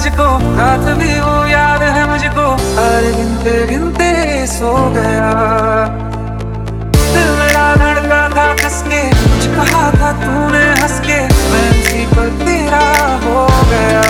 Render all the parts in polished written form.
मुझको, रात भी वो याद है मुझको, हर गिनते गिनते सो गया। दिल मेरा धड़का था कस के, कुछ कहा था तूने हंस के, मैं उसी पर तेरा हो गया।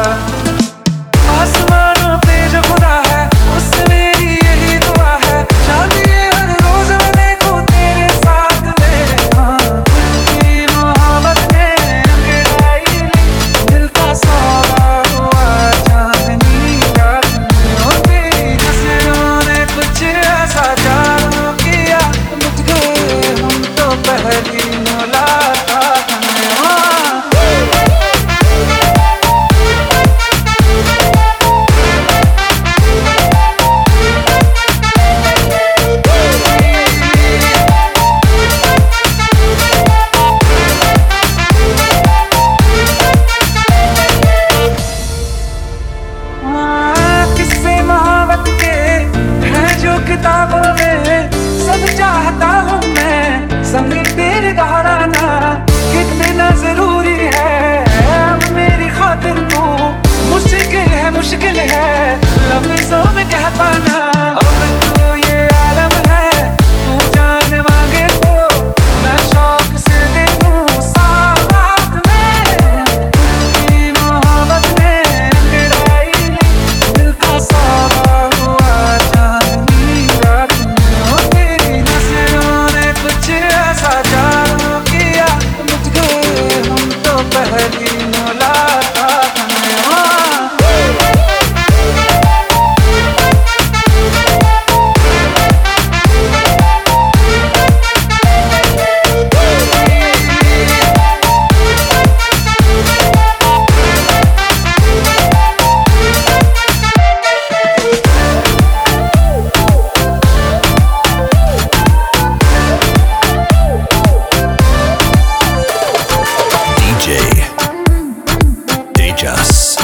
आसमानों पे जो खुदा है, उससे मेरी यही दुआ है, चाहिए हर रोज मैं देखूं तेरे साथ मेरे। हाँ, तेरी मोहब्बत ने अंगड़ाई ली, दिल का सौदा हुआ चांदनी रात में। और तेरी नजरों ने कुछ ऐसा जादू किया, मिट गए हम तो पहली मुलाकात में। हाँ, किस्से मोहब्बत के हैं जो किताबों में, सब चाहता हूँ मैं संग तेरे दोहराना। कितना जरूरी है अब मेरी खातिर तू, मुश्किल है लफ्ज़ों में कह पाना। अब तो ये आलम है, तू जान मांगे तो मैं शौक से दे दूँ साथ में। तेरी मोहब्बत ने अंगड़ाई ली, दिल का सौदा हुआ चांदनी रात में। और तेरी नजरों ने कुछ ऐसा जादू किया, मिट गए हम तो पहली मुलाकात में। हाँ, DJ Tejas.